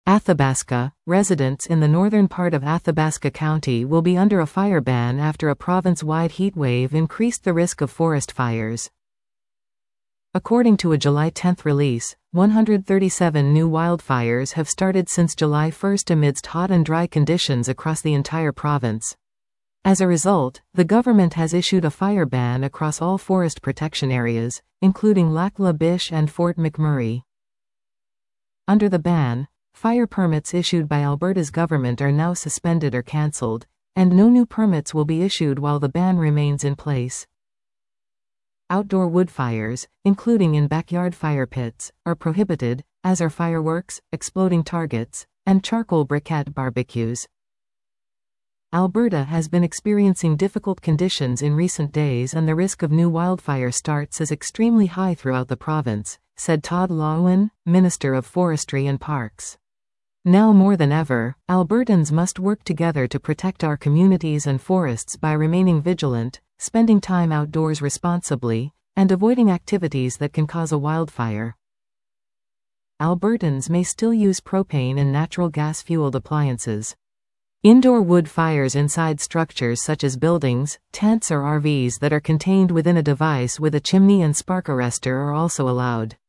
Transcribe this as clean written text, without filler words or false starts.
Athabasca. Residents in the northern part of Athabasca County will be under a fire ban after a province-wide heat wave increased the risk of forest fires. According to a July 10 release, 137 new wildfires have started since July 1 amidst hot and dry conditions across the entire province. As a result, the government has issued a fire ban across all forest protection areas, including Lac La Biche and Fort McMurray. Under the ban, fire permits issued by Alberta's government are now suspended or cancelled, and no new permits will be issued while the ban remains in place. Outdoor wood fires, including in backyard fire pits, are prohibited, as are fireworks, exploding targets, and charcoal briquette barbecues. Alberta has been experiencing difficult conditions in recent days, and the risk of new wildfire starts is extremely high throughout the province, said Todd Loewen, Minister of Forestry and Parks. Now more than ever, Albertans must work together to protect our communities and forests by remaining vigilant, spending time outdoors responsibly, and avoiding activities that can cause a wildfire. Albertans may still use propane and natural gas-fueled appliances. Indoor wood fires inside structures such as buildings, tents or RVs that are contained within a device with a chimney and spark arrestor are also allowed.